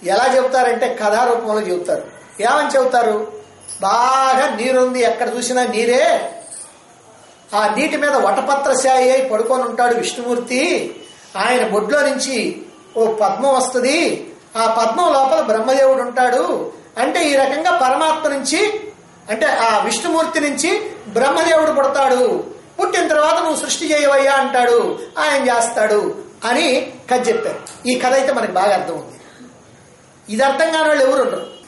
ఎలా చెబుతారంటే కథారూపంలో చెబుతారు. ఏమని చెబుతారు? బాగా నీరుంది, ఎక్కడ చూసినా నీరే. ఆ నీటి మీద వటపత్రశాయి అయి పడుకొని ఉంటాడు విష్ణుమూర్తి. ఆయన బొడ్లో నుంచి ఓ పద్మం వస్తుంది, ఆ పద్మం లోపల బ్రహ్మదేవుడు ఉంటాడు. అంటే ఈ రకంగా పరమాత్మ నుంచి, అంటే ఆ విష్ణుమూర్తి నుంచి బ్రహ్మదేవుడు పుడతాడు. పుట్టిన తర్వాత నువ్వు సృష్టి చేయవయ్యా అంటాడు, ఆయన చేస్తాడు అని కథ చెప్పారు. ఈ కథ అయితే మనకి బాగా అర్థం ఉంది. ఇది అర్థం కాని వాళ్ళు ఎవరు ఉండరు.